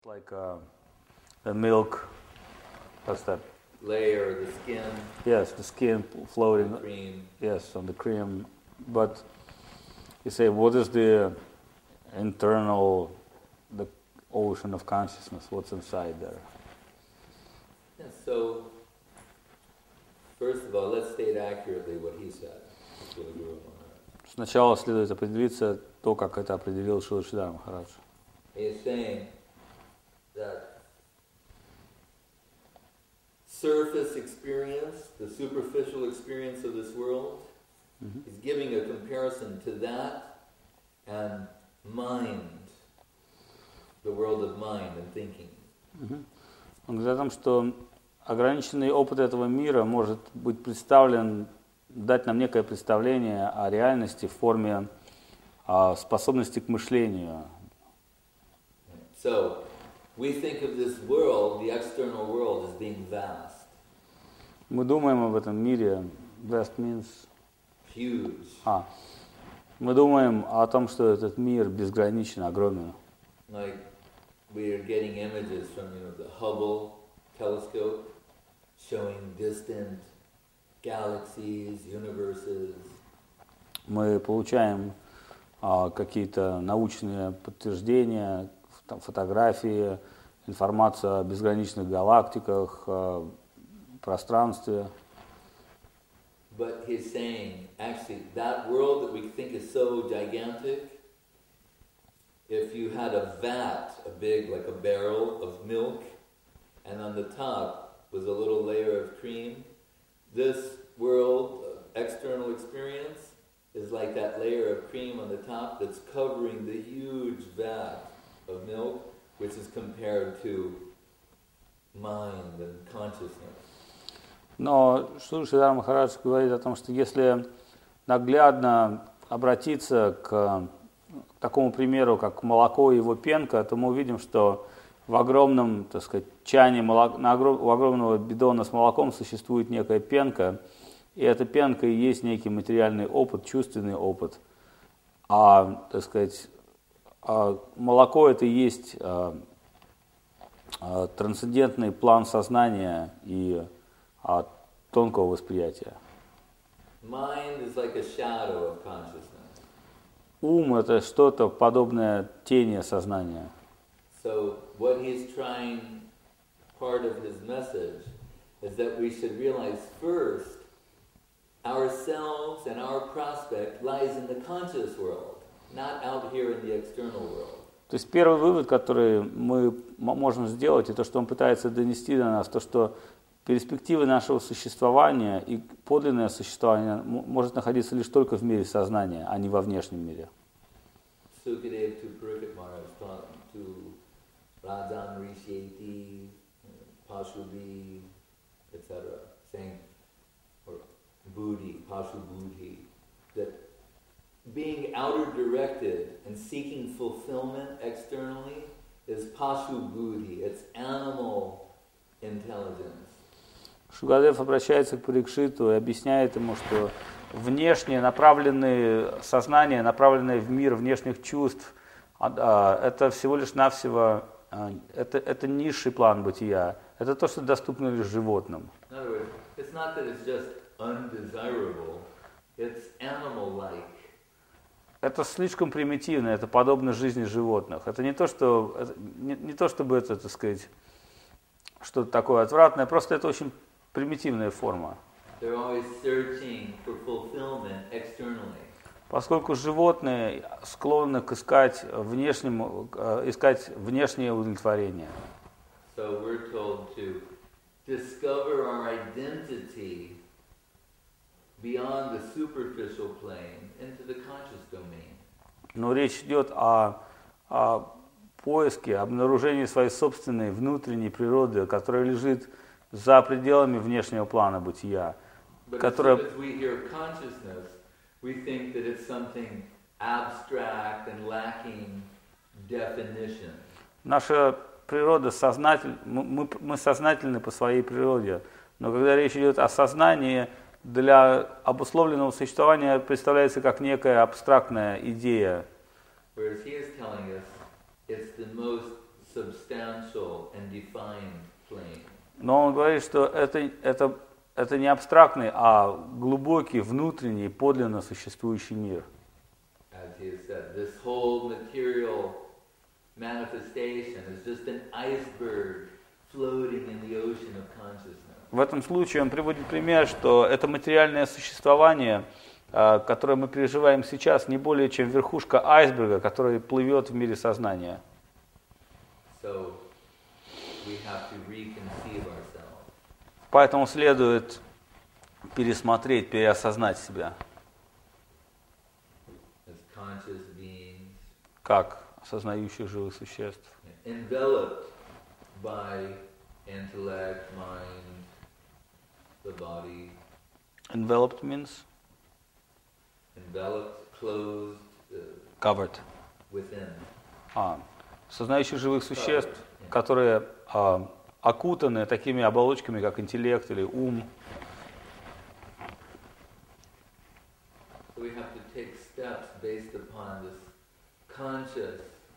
Like the milk, what's that? Layer, the skin. Yes, the skin floating. The cream. Yes, on the cream. But you say, what is the internal, the ocean of consciousness? What's inside there? Yeah, so, first of all, let's state accurately what he said. Сначала следует определиться то, как это определил Шрила Шридхар Махарадж. He is saying that surface experience, the superficial experience of this world, is giving a comparison to that and mind, the world of mind and thinking. Он говорит о том, что ограниченный опыт этого мира может быть представлен, дать нам некое представление о реальности в форме способности к мышлению. So, we think of this world, the external world, as being vast. Мы думаем об этом мире, vast means... Huge. Мы думаем о том, что этот мир безграничен, огромен. Like, we are getting images from, the Hubble telescope, showing distant galaxies, universes. Мы получаем какие-то научные подтверждения, фотографии, информацию о безграничных галактиках, пространстве. But he's saying, actually, that world that we think is so gigantic, if you had a vat, a big, like a barrel of milk, and on the top was a little layer of cream, this world of external experience is like that layer of cream on the top that's covering the huge vat of milk, which is compared to mind and consciousness. Но Шрила Шридхар Махарадж говорит о том, что если наглядно обратиться к такому примеру, как молоко и его пенка, то мы увидим, что в огромном, так сказать, чане, у огромного бидона с молоком существует некая пенка, и эта пенка и есть некий материальный опыт, чувственный опыт. Так сказать, молоко это и есть трансцендентный план сознания и тонкого восприятия. Mind is like a shadow of consciousness. Ум это что-то подобное тени сознания. So what he's trying, part of his message, is that we should realize first, ourselves and our prospect lies in the conscious world, not out here in the external world. То есть первый вывод, который мы можем сделать, и то, что он пытается донести до нас, то, что перспективы нашего существования и подлинное существование может находиться лишь только в мире сознания, а не во внешнем мире. Sukadeva to Pariksit Maharaj taught to Rajan Rishyeti, Pashubi, etc., saying, or Buddhi, Pashu Buddhi, that being outer directed and seeking fulfillment externally is Pashu Buddhi, it's animal intelligence. Шукадев обращается к Парикшиту и объясняет ему, что внешнее направленное сознание, направленное в мир внешних чувств, это всего лишь навсего, это низший план бытия, это то, что доступно лишь животным. Это слишком примитивно, это подобно жизни животных. Это не то, чтобы это, так сказать, что-то такое отвратное, просто это очень примитивная форма. Поскольку животные склонны к искать внешнее удовлетворение. Но речь идет о поиске, обнаружении своей собственной внутренней природы, которая лежит за пределами внешнего плана бытия, которая... Наша природа мы сознательны по своей природе, но когда речь идет о сознании, для обусловленного существования представляется как некая абстрактная идея. It's the most substantial and defined plane. Но он говорит, что это не абстрактный, а глубокий, внутренний, подлинно существующий мир. As he has said, this whole material manifestation is just an iceberg floating in the ocean of consciousness. В этом случае он приводит пример, что это материальное существование, которое мы переживаем сейчас, не более чем верхушка айсберга, который плывет в мире сознания. So we have to reconceive ourselves. Поэтому следует пересмотреть, переосознать себя As conscious beings, как осознающих живых существ, enveloped by intellect, mind, the body, enveloped means enveloped, closed, covered. within. Осознающих живых существ, которые окутаны такими оболочками, как интеллект или ум. So we have to take steps based upon this conscious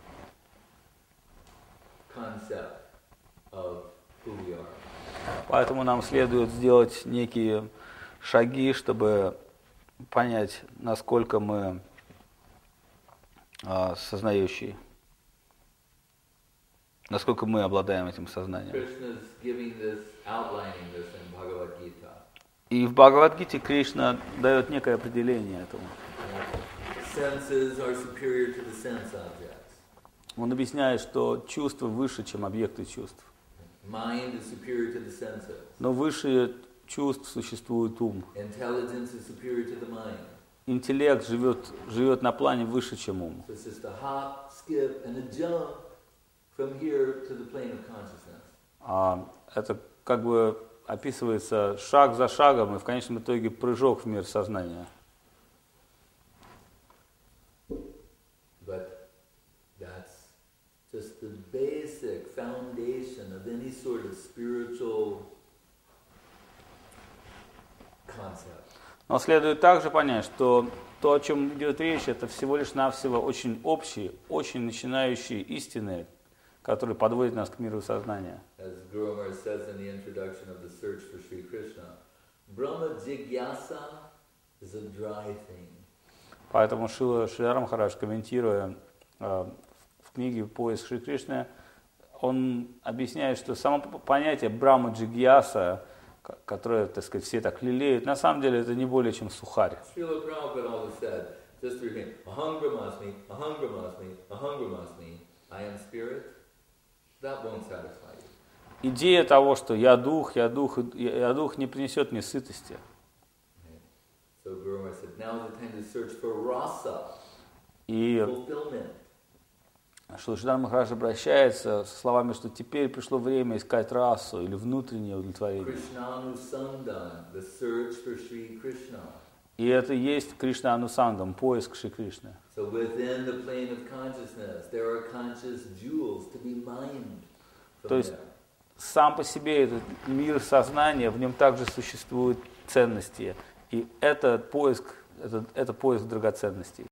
concept of who we are. Поэтому нам следует сделать некие шаги, чтобы понять, насколько мы сознающие, насколько мы обладаем этим сознанием. Krishna's giving this, outlining this in Bhagavad Gita. И в Бхагавад-гите Кришна дает некое определение этому. Senses are superior to the sense objects. Он объясняет, что чувства выше, чем объекты чувств. Mind is superior to the senses. Но выше чувств существует ум. Intelligence is superior to the mind. Интеллект живет на плане выше, чем ум. So it's just a hop, skip, and a jump from here to the plane of consciousness. Это как бы описывается шаг за шагом и в конечном итоге прыжок в мир сознания. But that's just the basic foundation of any sort of spiritual concept. Но следует также понять, что то, о чем идет речь, это всего лишь навсего очень общие, очень начинающие истины, которые подводят нас к миру сознания. As Guru Maharaj says in the introduction of the search for Sri Krishna, Brahma Jigyasa is a dry thing. Поэтому Шрила Шридар Махарадж, комментируя в книге «Поиск Шри Кришны», он объясняет, что само понятие Брахма Джигьяса, которое, так сказать, все так лелеют, на самом деле это не более чем сухарь. Srila Prabhupada always said, just to repeat, Aham Brahmasmi, Aham Brahmasmi, Aham Brahmasmi, I am spirit, that won't satisfy you. Идея того, что я дух, не принесет мне сытости. So Guru Maharaj said, now is the time to search for rasa, И fulfillment. Шрила Шридар Махарадж обращается со словами, что теперь пришло время искать расу или внутреннее удовлетворение. Krishnanusandhan, the search for Sri Krishna. И это и есть Кришна Анусангам, поиск Шри Кришны. So within the plane of consciousness, there are conscious jewels to be mined from То есть there. сам по себе этот мир сознания, в нем также существуют ценности. И это поиск драгоценностей.